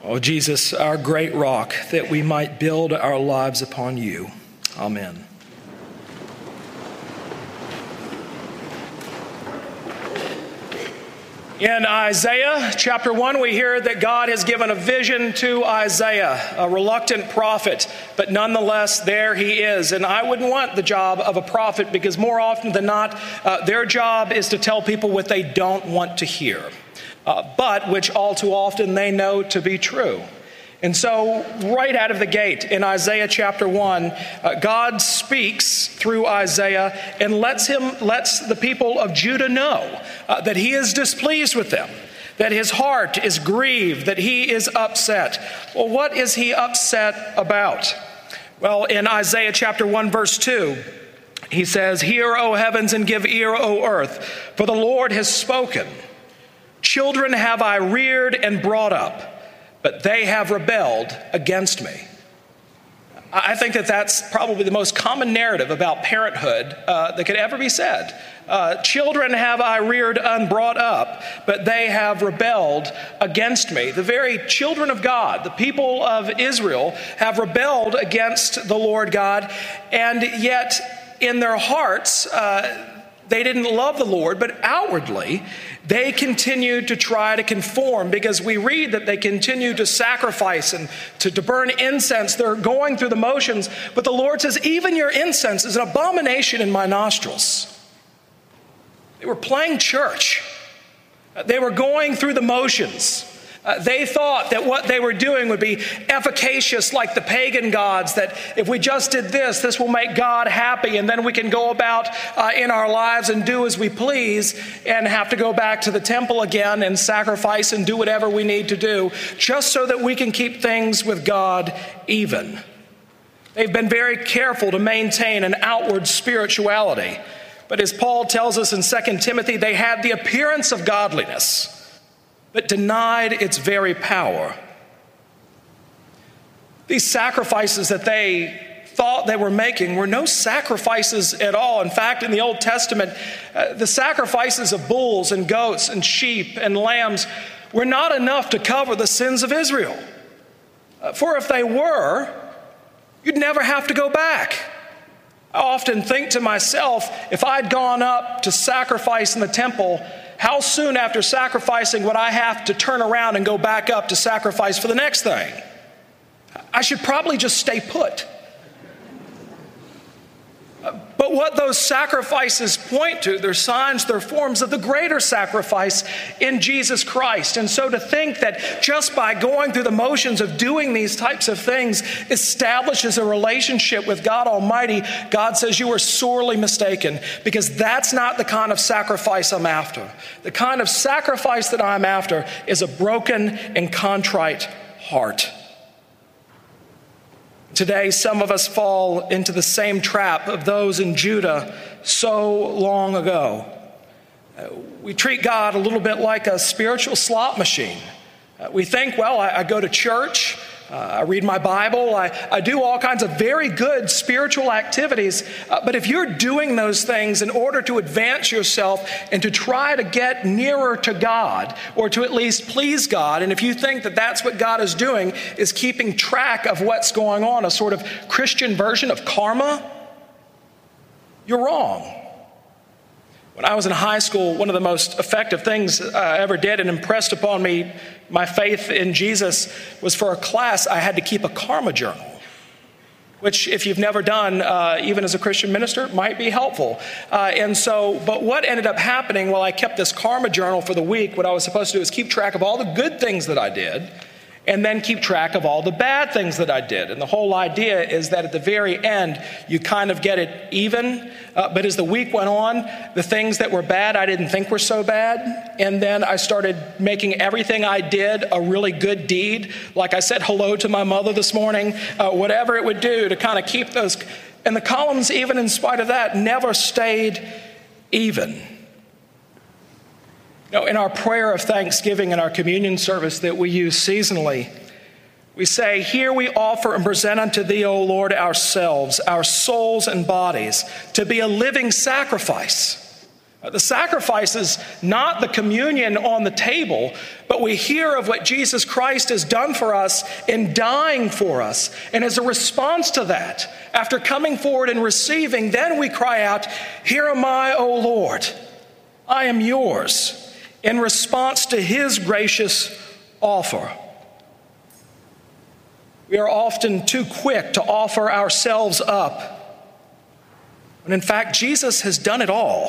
Oh, Jesus, our great rock, that we might build our lives upon you. Amen. In Isaiah chapter 1, we hear that God has given a vision to Isaiah, a reluctant prophet, but nonetheless, there he is. And I wouldn't want the job of a prophet because more often than not, their job is to tell people what they don't want to hear, but which all too often they know to be true. And so right out of the gate in Isaiah chapter 1, God speaks through Isaiah and lets the people of Judah know that he is displeased with them, that his heart is grieved, that he is upset. Well, what is he upset about? Well, in Isaiah chapter 1, verse 2, he says, "Hear, O heavens, and give ear, O earth, for the Lord has spoken. Children have I reared and brought up, but they have rebelled against me." I think that that's probably the most common narrative about parenthood that could ever be said. Children have I reared and brought up, but they have rebelled against me. The very children of God, the people of Israel, have rebelled against the Lord God, and yet in their hearts, they didn't love the Lord, but outwardly, they continued to try to conform, because we read that they continued to sacrifice and to burn incense. They're going through the motions, but the Lord says, even your incense is an abomination in my nostrils. They were playing church. They were going through the motions. They thought that what they were doing would be efficacious like the pagan gods, that if we just did this, this will make God happy, and then we can go about in our lives and do as we please and have to go back to the temple again and sacrifice and do whatever we need to do just so that we can keep things with God even. They've been very careful to maintain an outward spirituality. But as Paul tells us in 2 Timothy, they had the appearance of godliness, but denied its very power. These sacrifices that they thought they were making were no sacrifices at all. In fact, in the Old Testament, the sacrifices of bulls and goats and sheep and lambs were not enough to cover the sins of Israel. For if they were, you'd never have to go back. I often think to myself, if I'd gone up to sacrifice in the temple, how soon after sacrificing would I have to turn around and go back up to sacrifice for the next thing? I should probably just stay put. But what those sacrifices point to, they're signs, they're forms of the greater sacrifice in Jesus Christ. And so to think that just by going through the motions of doing these types of things establishes a relationship with God Almighty, God says you are sorely mistaken, because that's not the kind of sacrifice I'm after. The kind of sacrifice that I'm after is a broken and contrite heart. Today, some of us fall into the same trap of those in Judah so long ago. We treat God a little bit like a spiritual slot machine. We think, well, I go to church, I read my Bible, I do all kinds of very good spiritual activities, but if you're doing those things in order to advance yourself and to try to get nearer to God, or to at least please God, and if you think that that's what God is doing, is keeping track of what's going on, a sort of Christian version of karma, you're wrong. When I was in high school, one of the most effective things I ever did and impressed upon me my faith in Jesus was for a class I had to keep a karma journal, which if you've never done, even as a Christian minister, might be helpful. But what ended up happening while I kept this karma journal for the week, what I was supposed to do is keep track of all the good things that I did, and then keep track of all the bad things that I did. And the whole idea is that at the very end, you kind of get it even. But as the week went on, the things that were bad I didn't think were so bad. And then I started making everything I did a really good deed. Like I said hello to my mother this morning, whatever it would do to kind of keep those. And the columns, even in spite of that, never stayed even. In our prayer of thanksgiving in our communion service that we use seasonally, we say, "Here we offer and present unto thee, O Lord, ourselves, our souls and bodies, to be a living sacrifice, The sacrifice is not the communion on the table, but we hear of what Jesus Christ has done for us in dying for us. And as a response to that, after coming forward and receiving, then we cry out, "Here am I, O Lord, I am yours," in response to his gracious offer. We are often too quick to offer ourselves up, when in fact Jesus has done it all.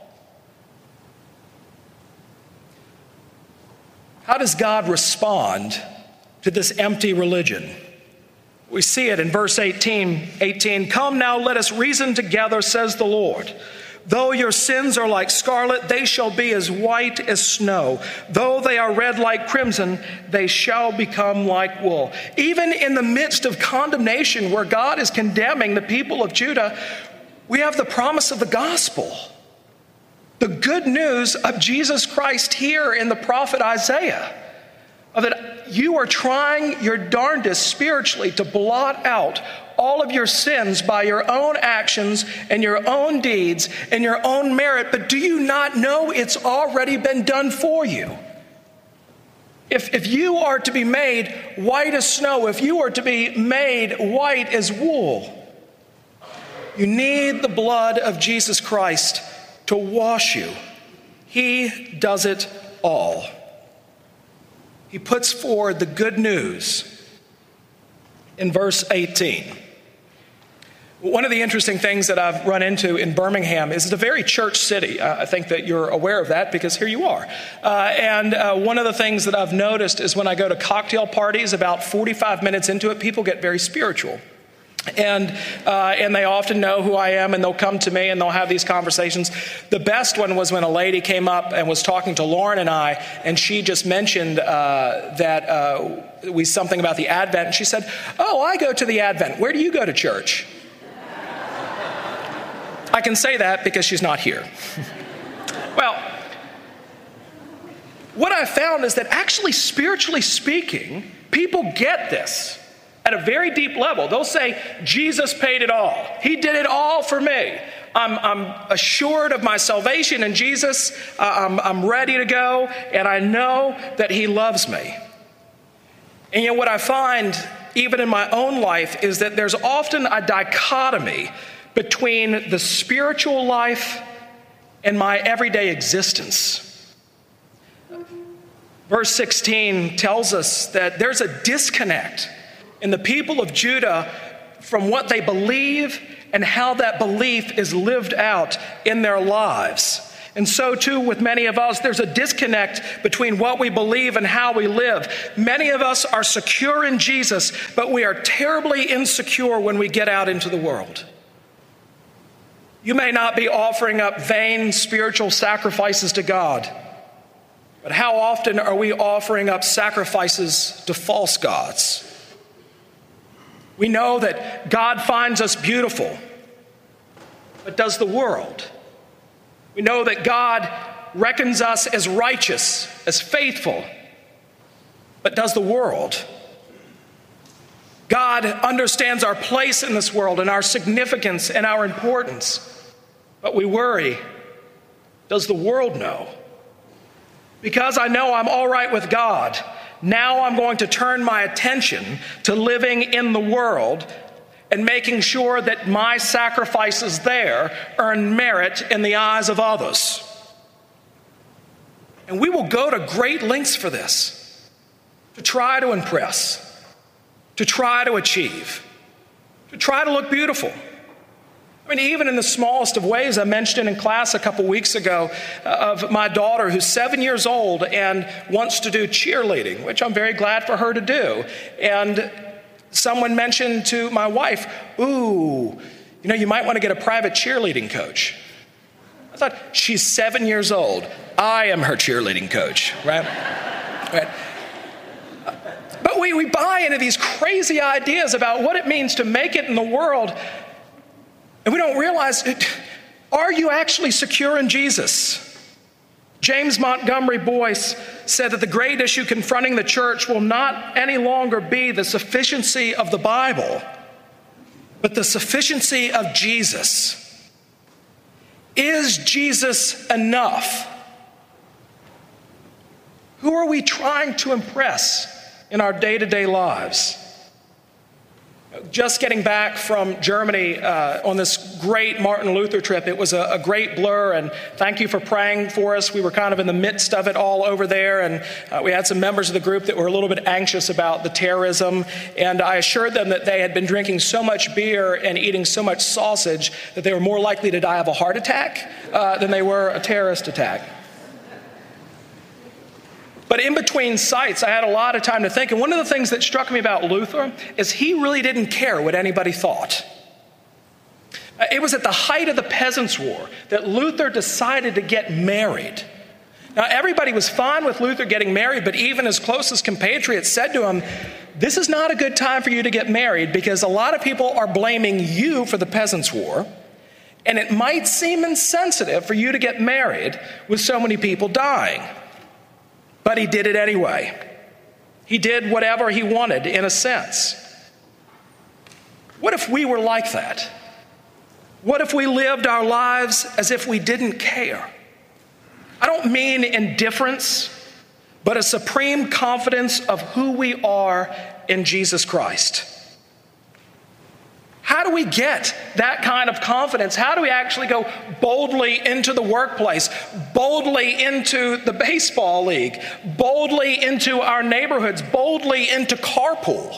How does God respond to this empty religion? We see it in verse 18. "Come now, let us reason together, says the Lord. Though your sins are like scarlet, they shall be as white as snow. Though they are red like crimson, they shall become like wool." Even in the midst of condemnation, where God is condemning the people of Judah, we have the promise of the gospel. The good news of Jesus Christ here in the prophet Isaiah, that you are trying your darndest spiritually to blot out all of your sins by your own actions and your own deeds and your own merit, but do you not know it's already been done for you? If you are to be made white as snow, if you are to be made white as wool, you need the blood of Jesus Christ to wash you. He does it all. He puts forward the good news in verse 18. One of the interesting things that I've run into in Birmingham is it's a very church city. I think that you're aware of that because here you are. And one of the things that I've noticed is when I go to cocktail parties, about 45 minutes into it, people get very spiritual. And they often know who I am, and they'll come to me and they'll have these conversations. The best one was when a lady came up and was talking to Lauren and I, and she just mentioned something about the Advent, and she said, "Oh, I go to the Advent. Where do you go to church?" I can say that because she's not here. Well, what I found is that actually, spiritually speaking, people get this. At a very deep level, they'll say, "Jesus paid it all. He did it all for me. I'm assured of my salvation in Jesus. I'm ready to go, and I know that he loves me." And yet what I find, even in my own life, is that there's often a dichotomy between the spiritual life and my everyday existence. Verse 16 tells us that there's a disconnect in the people of Judah from what they believe and how that belief is lived out in their lives. And so too with many of us, there's a disconnect between what we believe and how we live. Many of us are secure in Jesus, but we are terribly insecure when we get out into the world. You may not be offering up vain spiritual sacrifices to God, but how often are we offering up sacrifices to false gods? We know that God finds us beautiful, but does the world? We know that God reckons us as righteous, as faithful, but does the world? God understands our place in this world and our significance and our importance, but we worry, does the world know? Because I know I'm all right with God, now I'm going to turn my attention to living in the world and making sure that my sacrifices there earn merit in the eyes of others. And we will go to great lengths for this, to try to impress, to try to achieve, to try to look beautiful. I mean, even in the smallest of ways, I mentioned in class a couple weeks ago of my daughter who's 7 years old and wants to do cheerleading, which I'm very glad for her to do. And someone mentioned to my wife, "Ooh, you might want to get a private cheerleading coach." I thought, she's 7 years old. I am her cheerleading coach, right? Right. But we buy into these crazy ideas about what it means to make it in the world. And we don't realize, are you actually secure in Jesus? James Montgomery Boyce said that the great issue confronting the church will not any longer be the sufficiency of the Bible, but the sufficiency of Jesus. Is Jesus enough? Who are we trying to impress in our day-to-day lives? Just getting back from Germany on this great Martin Luther trip, it was a great blur, and thank you for praying for us. We were kind of in the midst of it all over there, and we had some members of the group that were a little bit anxious about the terrorism, and I assured them that they had been drinking so much beer and eating so much sausage that they were more likely to die of a heart attack than they were a terrorist attack. But in between sites, I had a lot of time to think. And one of the things that struck me about Luther is he really didn't care what anybody thought. It was at the height of the Peasants' War that Luther decided to get married. Now, everybody was fine with Luther getting married, but even his closest compatriots said to him, "This is not a good time for you to get married because a lot of people are blaming you for the Peasants' War, and it might seem insensitive for you to get married with so many people dying." But he did it anyway. He did whatever he wanted, in a sense. What if we were like that? What if we lived our lives as if we didn't care? I don't mean indifference, but a supreme confidence of who we are in Jesus Christ. How do we get that kind of confidence? How do we actually go boldly into the workplace, boldly into the baseball league, boldly into our neighborhoods, boldly into carpool?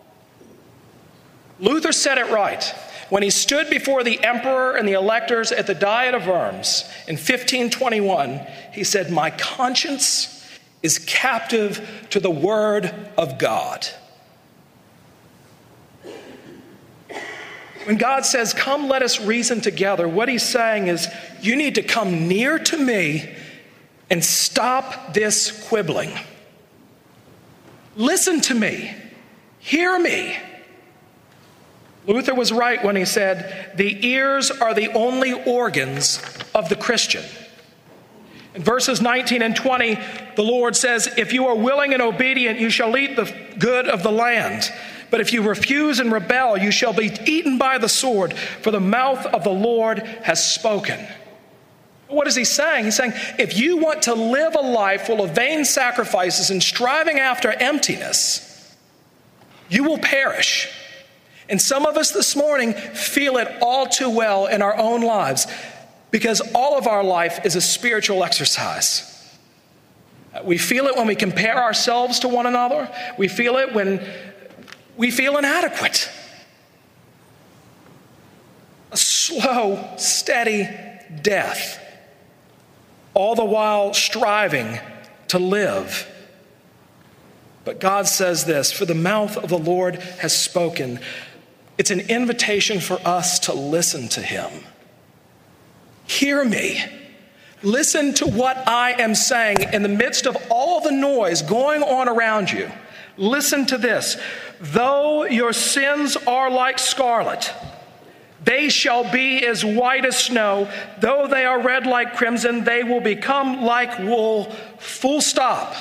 Luther said it right when he stood before the emperor and the electors at the Diet of Worms in 1521. He said, "My conscience is captive to the word of God." When God says, "Come, let us reason together," what he's saying is, you need to come near to me and stop this quibbling. Listen to me. Hear me. Luther was right when he said, the ears are the only organs of the Christian. In verses 19 and 20, the Lord says, "If you are willing and obedient, you shall eat the good of the land. But if you refuse and rebel, you shall be eaten by the sword, for the mouth of the Lord has spoken." What is he saying? He's saying, if you want to live a life full of vain sacrifices and striving after emptiness, you will perish. And some of us this morning feel it all too well in our own lives, because all of our life is a spiritual exercise. We feel it when we compare ourselves to one another. We feel it when we feel inadequate. A slow, steady death, all the while striving to live. But God says this, "For the mouth of the Lord has spoken." It's an invitation for us to listen to him. Hear me. Listen to what I am saying in the midst of all the noise going on around you. Listen to this. "Though your sins are like scarlet, they shall be as white as snow. Though they are red like crimson, they will become like wool." Full stop.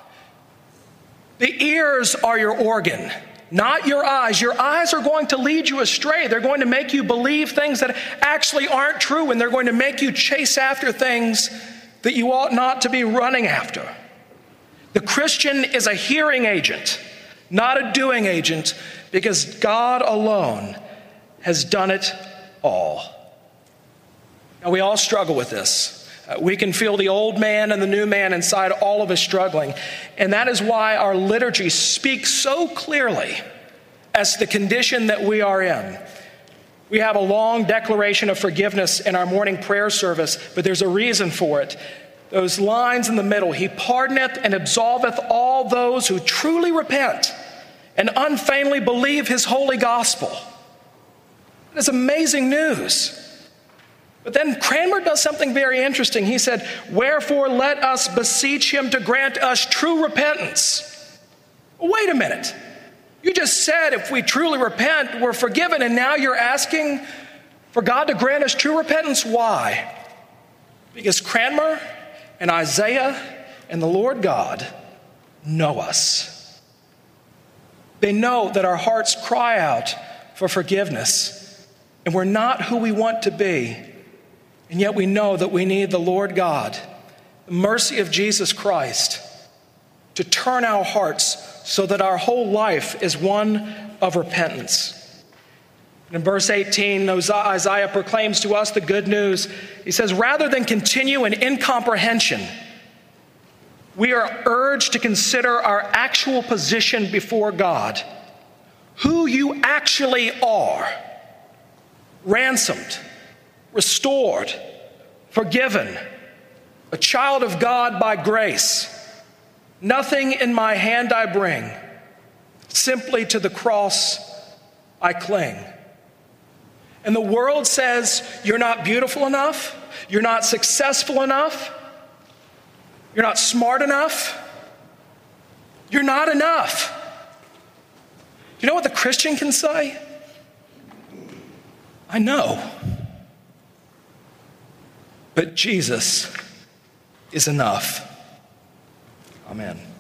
The ears are your organ, not your eyes. Your eyes are going to lead you astray. They're going to make you believe things that actually aren't true, and they're going to make you chase after things that you ought not to be running after. The Christian is a hearing agent, not a doing agent, because God alone has done it all. Now, we all struggle with this. We can feel the old man and the new man inside all of us struggling. And that is why our liturgy speaks so clearly as to the condition that we are in. We have a long declaration of forgiveness in our morning prayer service, but there's a reason for it. Those lines in the middle, "He pardoneth and absolveth all those who truly repent and unfeignedly believe his holy gospel." That is amazing news. But then Cranmer does something very interesting. He said, "Wherefore let us beseech him to grant us true repentance." Well, wait a minute. You just said if we truly repent, we're forgiven, and now you're asking for God to grant us true repentance. Why? Because Cranmer and Isaiah and the Lord God know us. They know that our hearts cry out for forgiveness, and we're not who we want to be. And yet we know that we need the Lord God, the mercy of Jesus Christ, to turn our hearts so that our whole life is one of repentance. And in verse 18, Isaiah proclaims to us the good news. He says, rather than continue in incomprehension, we are urged to consider our actual position before God, who you actually are, ransomed, restored, forgiven, a child of God by grace. Nothing in my hand I bring, simply to the cross I cling. And the world says, you're not beautiful enough, you're not successful enough, you're not smart enough, you're not enough. You know what the Christian can say? I know, but Jesus is enough. Amen.